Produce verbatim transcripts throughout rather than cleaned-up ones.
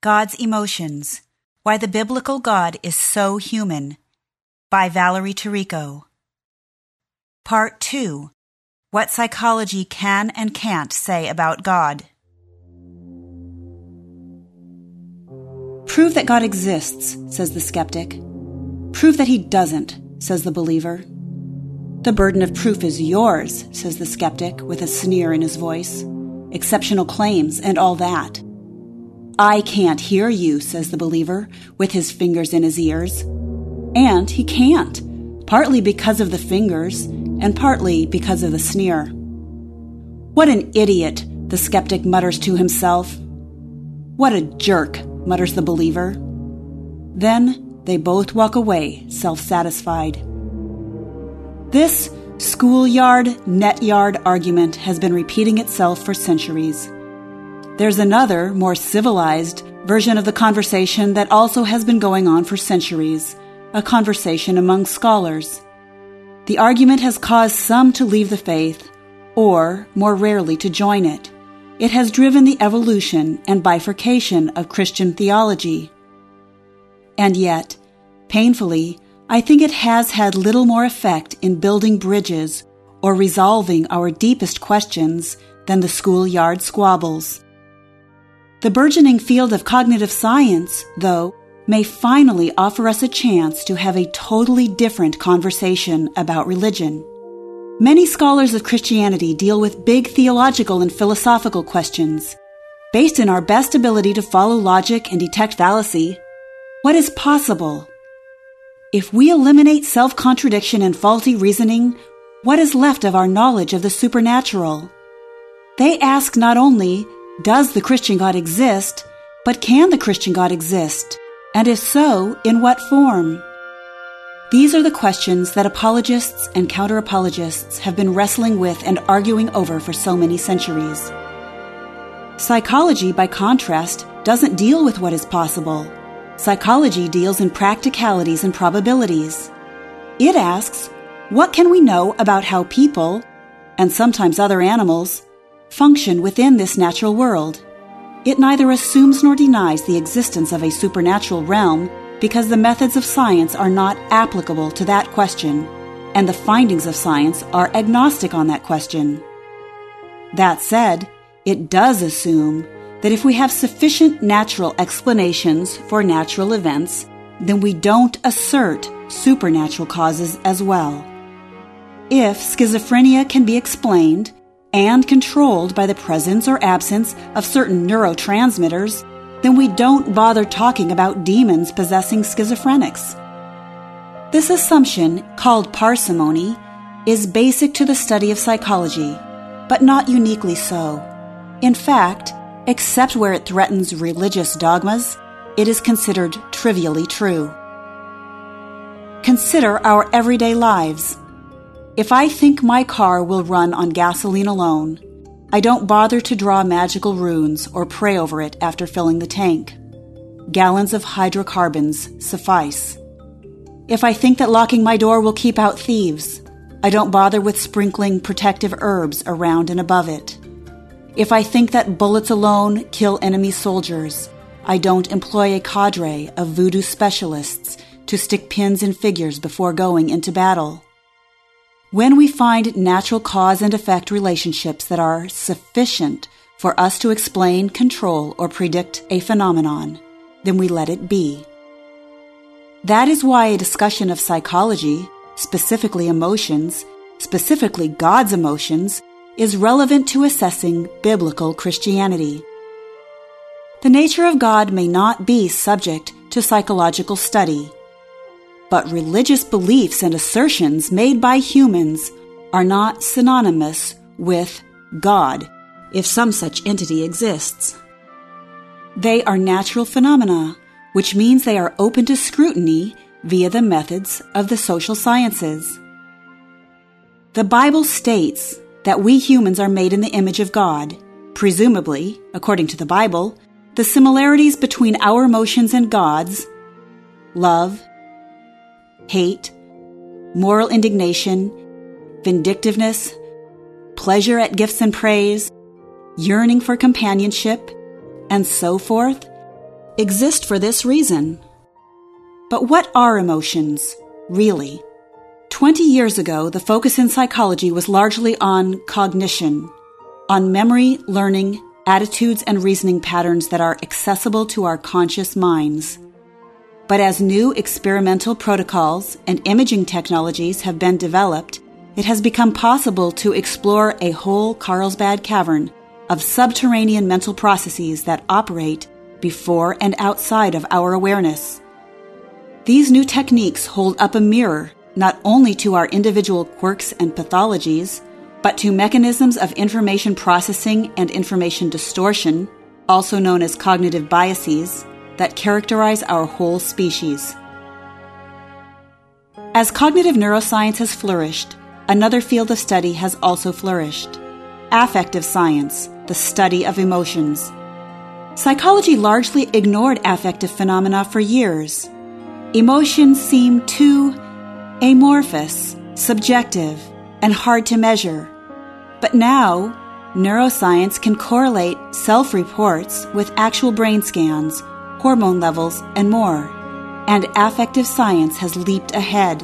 God's Emotions, Why the Biblical God is So Human, by Valerie Tirico. Part two, What Psychology Can and Can't Say About God. Prove that God exists, says the skeptic. Prove that he doesn't, says the believer. The burden of proof is yours, says the skeptic with a sneer in his voice. Exceptional claims and all that. I can't hear you, says the believer, with his fingers in his ears. And he can't, partly because of the fingers and partly because of the sneer. What an idiot, the skeptic mutters to himself. What a jerk, mutters the believer. Then they both walk away, self-satisfied. This schoolyard, netyard argument has been repeating itself for centuries. There's another, more civilized, version of the conversation that also has been going on for centuries, a conversation among scholars. The argument has caused some to leave the faith, or, more rarely, to join it. It has driven the evolution and bifurcation of Christian theology. And yet, painfully, I think it has had little more effect in building bridges or resolving our deepest questions than the schoolyard squabbles. The burgeoning field of cognitive science, though, may finally offer us a chance to have a totally different conversation about religion. Many scholars of Christianity deal with big theological and philosophical questions. Based on our best ability to follow logic and detect fallacy, what is possible? If we eliminate self-contradiction and faulty reasoning, what is left of our knowledge of the supernatural? They ask not only, does the Christian God exist, but can the Christian God exist? And if so, in what form? These are the questions that apologists and counter-apologists have been wrestling with and arguing over for so many centuries. Psychology, by contrast, doesn't deal with what is possible. Psychology deals in practicalities and probabilities. It asks, what can we know about how people, and sometimes other animals, function within this natural world? It neither assumes nor denies the existence of a supernatural realm because the methods of science are not applicable to that question, and the findings of science are agnostic on that question. That said, it does assume that if we have sufficient natural explanations for natural events, then we don't assert supernatural causes as well. If schizophrenia can be explained and controlled by the presence or absence of certain neurotransmitters, then we don't bother talking about demons possessing schizophrenics. This assumption, called parsimony, is basic to the study of psychology, but not uniquely so. In fact, except where it threatens religious dogmas, it is considered trivially true. Consider our everyday lives. If I think my car will run on gasoline alone, I don't bother to draw magical runes or pray over it after filling the tank. Gallons of hydrocarbons suffice. If I think that locking my door will keep out thieves, I don't bother with sprinkling protective herbs around and above it. If I think that bullets alone kill enemy soldiers, I don't employ a cadre of voodoo specialists to stick pins in figures before going into battle. When we find natural cause and effect relationships that are sufficient for us to explain, control, or predict a phenomenon, then we let it be. That is why a discussion of psychology, specifically emotions, specifically God's emotions, is relevant to assessing biblical Christianity. The nature of God may not be subject to psychological study, but religious beliefs and assertions made by humans are not synonymous with God, if some such entity exists. They are natural phenomena, which means they are open to scrutiny via the methods of the social sciences. The Bible states that we humans are made in the image of God. Presumably, according to the Bible, the similarities between our emotions and God's, love, hate, moral indignation, vindictiveness, pleasure at gifts and praise, yearning for companionship, and so forth, exist for this reason. But what are emotions, really? Twenty years ago, the focus in psychology was largely on cognition, on memory, learning, attitudes, and reasoning patterns that are accessible to our conscious minds. But as new experimental protocols and imaging technologies have been developed, it has become possible to explore a whole Carlsbad cavern of subterranean mental processes that operate before and outside of our awareness. These new techniques hold up a mirror not only to our individual quirks and pathologies, but to mechanisms of information processing and information distortion, also known as cognitive biases, that characterize our whole species. As cognitive neuroscience has flourished, another field of study has also flourished: affective science, the study of emotions. Psychology largely ignored affective phenomena for years. Emotions seem too amorphous, subjective, and hard to measure. But now, neuroscience can correlate self-reports with actual brain scans, hormone levels, and more, and affective science has leaped ahead.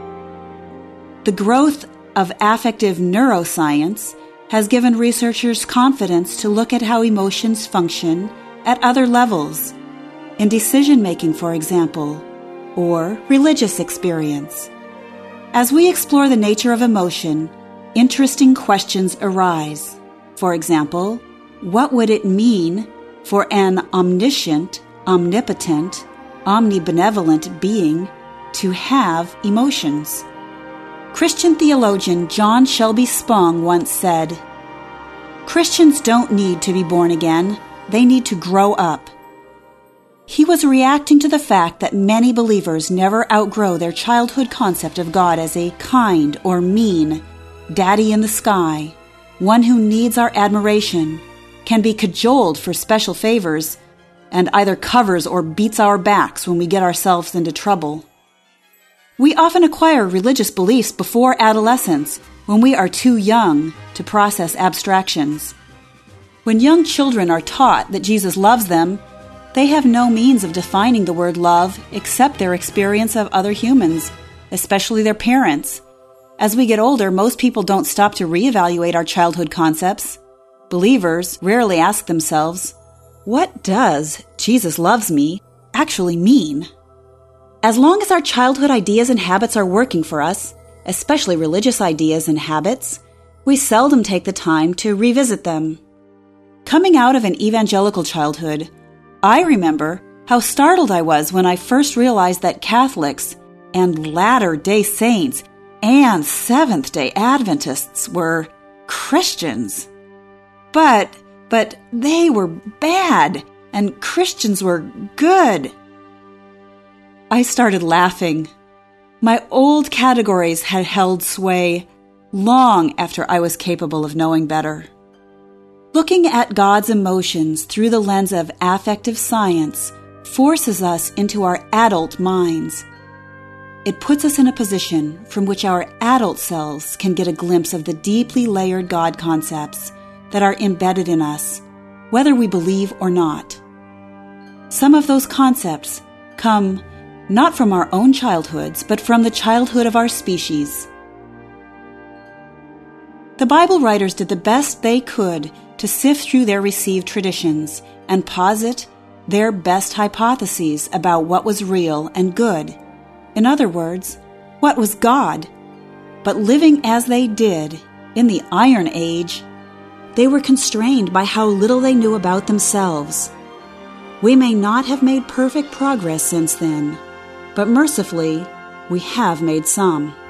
The growth of affective neuroscience has given researchers confidence to look at how emotions function at other levels, in decision-making, for example, or religious experience. As we explore the nature of emotion, interesting questions arise. For example, what would it mean for an omniscient, omnipotent, omnibenevolent being to have emotions? Christian theologian John Shelby Spong once said, "Christians don't need to be born again, they need to grow up." He was reacting to the fact that many believers never outgrow their childhood concept of God as a kind or mean daddy in the sky, one who needs our admiration, can be cajoled for special favors, and either covers or beats our backs when we get ourselves into trouble. We often acquire religious beliefs before adolescence, when we are too young to process abstractions. When young children are taught that Jesus loves them, they have no means of defining the word love except their experience of other humans, especially their parents. As we get older, most people don't stop to reevaluate our childhood concepts. Believers rarely ask themselves, what does Jesus loves me actually mean? As long as our childhood ideas and habits are working for us, especially religious ideas and habits, we seldom take the time to revisit them. Coming out of an evangelical childhood, I remember how startled I was when I first realized that Catholics and Latter-day Saints and Seventh-day Adventists were Christians. But, but they were bad, and Christians were good. I started laughing. My old categories had held sway long after I was capable of knowing better. Looking at God's emotions through the lens of affective science forces us into our adult minds. It puts us in a position from which our adult selves can get a glimpse of the deeply layered God concepts that are embedded in us, whether we believe or not. Some of those concepts come not from our own childhoods, but from the childhood of our species. The Bible writers did the best they could to sift through their received traditions and posit their best hypotheses about what was real and good. In other words, what was God? But living as they did in the Iron Age, they were constrained by how little they knew about themselves. We may not have made perfect progress since then, but mercifully, we have made some.